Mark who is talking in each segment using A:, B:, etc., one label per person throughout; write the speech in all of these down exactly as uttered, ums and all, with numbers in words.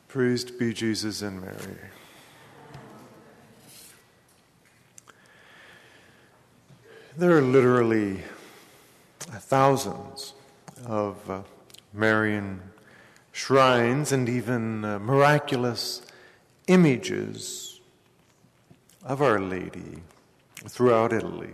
A: Praised be Jesus and Mary. There are literally thousands of uh, Marian shrines and even uh, miraculous images of Our Lady throughout Italy.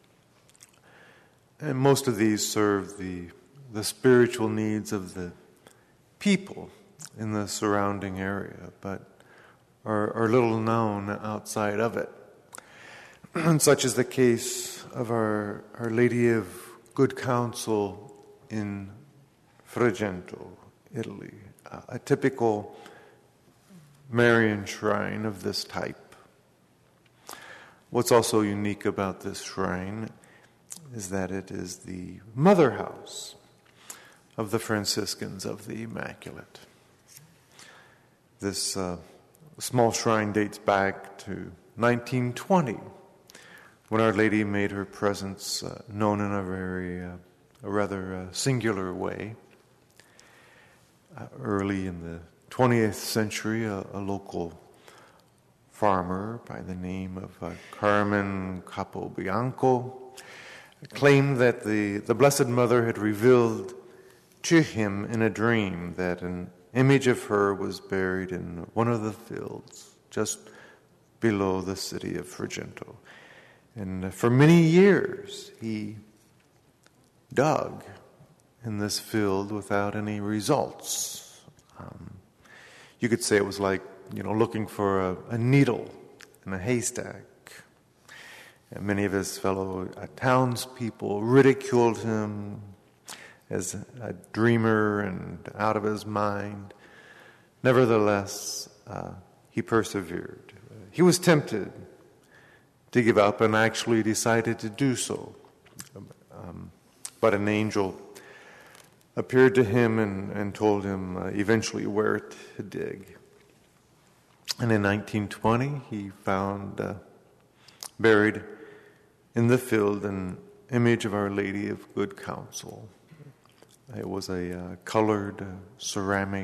A: And most of these serve the, the spiritual needs of the people in the surrounding area, but are, are little known outside of it. And such is the case of our, our Lady of Good Counsel in Frigento, Italy, uh, a typical Marian shrine of this type. What's also unique about this shrine is that it is the mother house of the Franciscans of the Immaculate. This uh, small shrine dates back to nineteen twenty, when Our Lady made her presence uh, known in a very, uh, a rather uh, singular way. Uh, early in the twentieth century, a, a local farmer by the name of uh, Carmen Capobianco claimed that the, the Blessed Mother had revealed to him in a dream that an image of her was buried in one of the fields just below the city of Frigento. And for many years he dug in this field without any results. Um, you could say it was like, you know, looking for a, a needle in a haystack. And many of his fellow uh, townspeople ridiculed him as a dreamer and out of his mind. Nevertheless, uh, he persevered. He was tempted to give up and actually decided to do so. Um, but an angel appeared to him and, and told him uh, eventually where to dig. And in nineteen twenty, he found uh, buried in the field an image of Our Lady of Good Counsel. It was a uh, colored uh, ceramic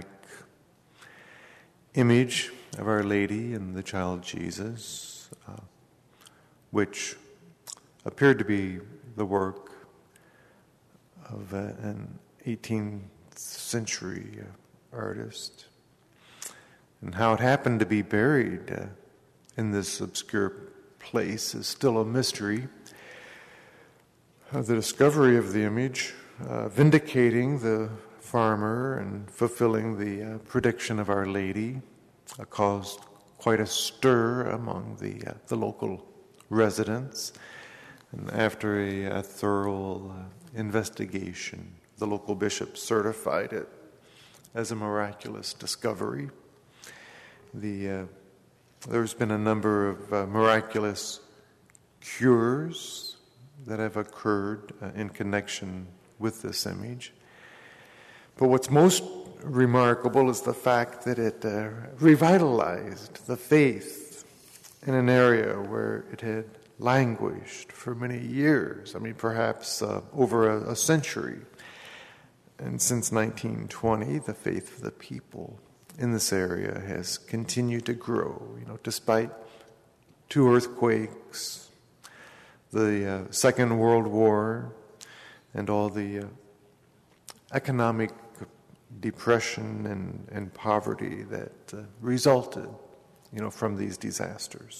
A: image of Our Lady and the child Jesus, uh, which appeared to be the work of uh, an eighteenth century uh, artist. And how it happened to be buried uh, in this obscure place is still a mystery. Uh, the discovery of the image Uh, vindicating the farmer and fulfilling the uh, prediction of Our Lady uh, caused quite a stir among the uh, the local residents. And after a, a thorough uh, investigation, the local bishop certified it as a miraculous discovery. The uh, there's been a number of uh, miraculous cures that have occurred uh, in connection with this image. But what's most remarkable is the fact that it uh, revitalized the faith in an area where it had languished for many years. I mean, perhaps uh, over a, a century. And since nineteen twenty, the faith of the people in this area has continued to grow, you know, despite two earthquakes, the uh, Second World War, and all the uh, economic depression and, and poverty that uh, resulted, you know, from these disasters.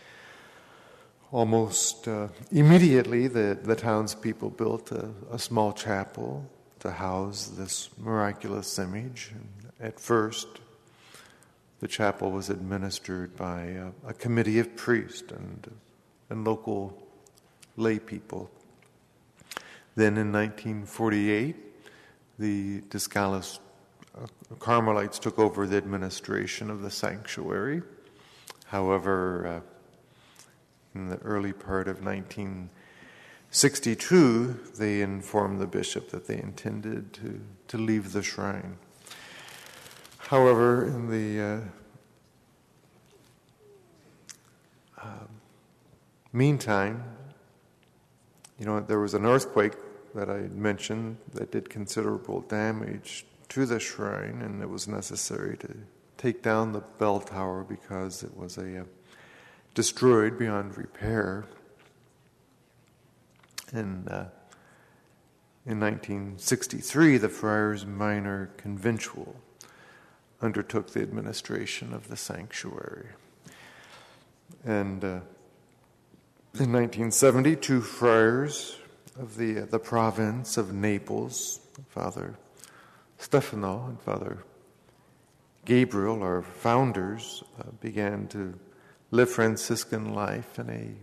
A: Almost uh, immediately, the, the townspeople built a, a small chapel to house this miraculous image. And at first, the chapel was administered by a, a committee of priests and, and local lay people. Then in nineteen forty-eight, the Discalced uh, Carmelites took over the administration of the sanctuary. However, uh, in the early part of nineteen sixty-two, they informed the bishop that they intended to, to leave the shrine. However, in the uh, uh, meantime, you know, there was an earthquake that I mentioned that did considerable damage to the shrine, and it was necessary to, take down the bell tower because it was a uh, destroyed beyond repair. And uh, in nineteen sixty-three, the Friars Minor Conventual undertook the administration of the sanctuary. And uh, in nineteen seventy, two friars of the uh, the province of Naples, Father Stefano and Father Gabriel, our founders, uh, began to live Franciscan life in a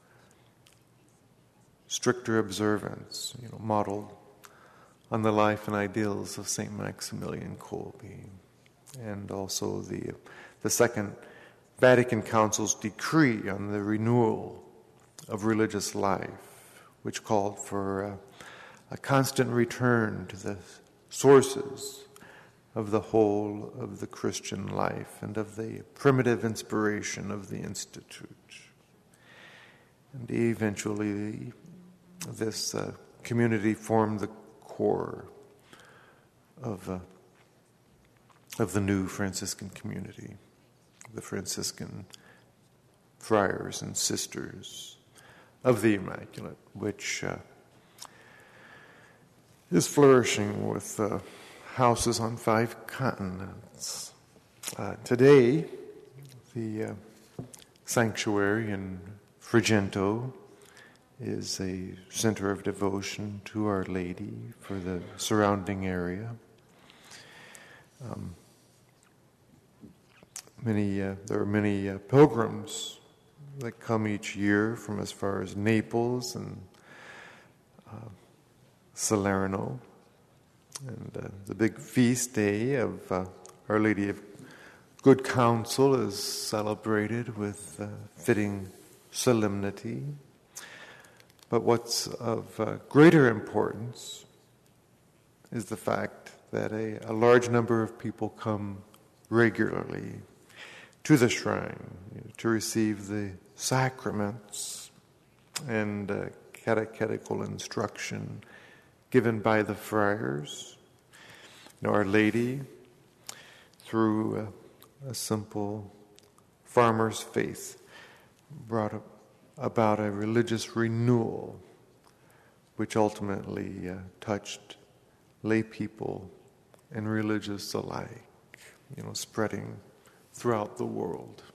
A: stricter observance, you know, modeled on the life and ideals of Saint Maximilian Kolbe, and also the the Second Vatican Council's decree on the renewal of religious life, which called for uh, a constant return to the sources of the whole of the Christian life and of the primitive inspiration of the Institute. And eventually, this uh, community formed the core of uh, of the new Franciscan community, the Franciscan friars and sisters of the Immaculate, which uh, is flourishing with uh, houses on five continents. Uh, today, the uh, sanctuary in Frigento is a center of devotion to Our Lady for the surrounding area. Um, many, uh, there are many uh, pilgrims that come each year from as far as Naples and uh, Salerno. And uh, the big feast day of uh, Our Lady of Good Counsel is celebrated with uh, fitting solemnity. But what's of uh, greater importance is the fact that a, a large number of people come regularly to the shrine, you know, to receive the sacraments and uh, catechetical instruction given by the friars. You know, Our Lady, through a, a simple farmer's faith, brought up about a religious renewal which ultimately uh, touched lay people and religious alike, you know, spreading throughout the world.